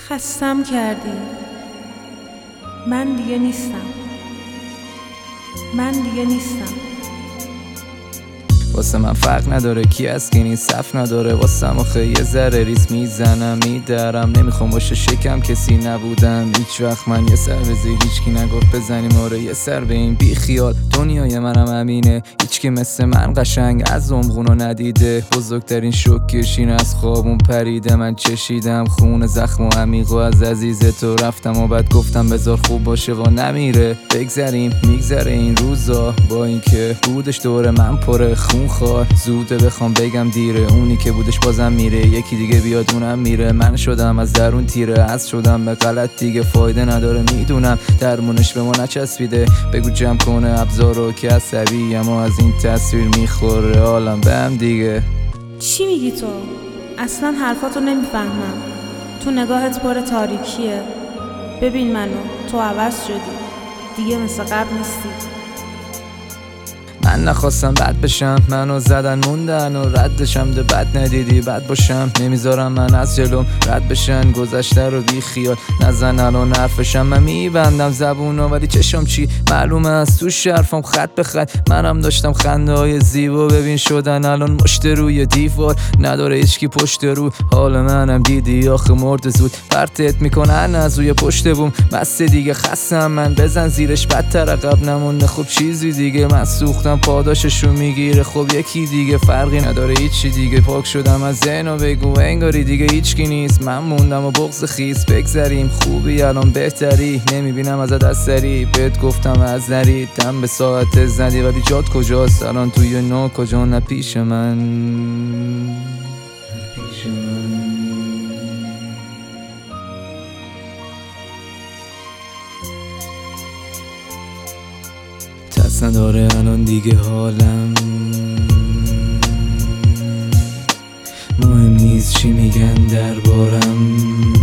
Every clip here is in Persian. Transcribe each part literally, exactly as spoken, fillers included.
خستم کردی. من دیگه نیستم. من دیگه نیستم. واسه من فرق نداره کی از کی نیست، صف نداره واسم آخه یه ذره ریس میزنم میدرم. نمیخوام باشه شکم کسی نبودم هیچ وقت، من یه سر به زیر هیچکی نگفت بزنیم آره یه سر به این بی خیال. دنیای منم امینه هیچکی مثل من قشنگ از عمقونو ندیده. بزرگترین شوکشین از خوابون پریده، من چشیدم خون زخم و عمیق و از عزیز تو رفتم و بعد گفتم بذار خوب باشه و نمیره. بگذریم میگذره این روزا با اینکه بودش دور من پره خون خار. زوده بخوام بگم دیره، اونی که بودش بازم میره، یکی دیگه بیاد اونم میره. من شدم از درون تیره، از شدم به غلط دیگه فایده نداره میدونم، درمونش به ما نچسبیده. بگو جمع کنه ابزارو که عصبی اما از این تصویر میخوره حالم به هم دیگه. چی میگی تو؟ اصلا حرفاتو نمیفهمم. تو نگاهت پر تاریکیه. ببین منو، تو عوض شدی دیگه، مثل قبل نیستی. من نخواستم بد بشم، منو زدن موندن و ردشم ده بد ندیدی بد باشم. نمیذارم من از جلوم رد بشن گذشته رو بی خیال نزن الان حرفشم. من میبندم زبونو ولی چشم چی معلومه از تو شرفم خط به خط. منم داشتم خنده های زیبا ببین شدن الان مشت روی دیوار. نداره هیچکی پشت رو حال منم دیدی آخه مرد زود پرتت میکنن از روی پشت بوم. بس دیگه خستم من بزن زیرش بدتر عقب نمونده. خب چیزی دیگه من سوختم پاداششو میگیره. خب یکی دیگه فرقی نداره هیچی دیگه. پاک شدم از ذهن و بگو انگاری دیگه هیچکی نیست. من موندم و بغض خیس. بگذریم خوبی الان بهتری، نمیبینم ازت اثری. بهت گفتم از نری دم به ساعت زدی ولی جات کجاست الان توی نو کجا نه پیش من پیش من. ترس نداره الان دیگه حالم، مهم نیست چی میگن دربارم.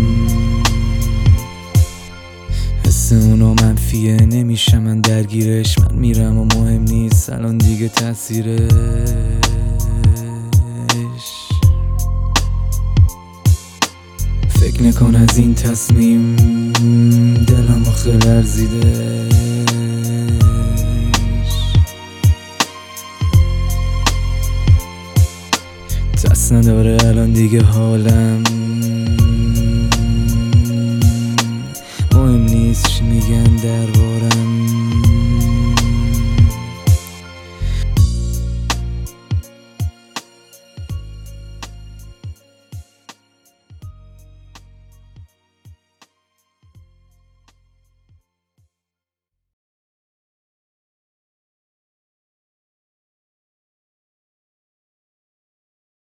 حس اونا منفیه نمیشه من درگیرش. من میرم و مهم نیست الان دیگه تاثیرش. فکر نکن از این تصمیم دلم آخه لرزیده. ترس نداره الان دیگه حالم، مهم نیست چی میگن در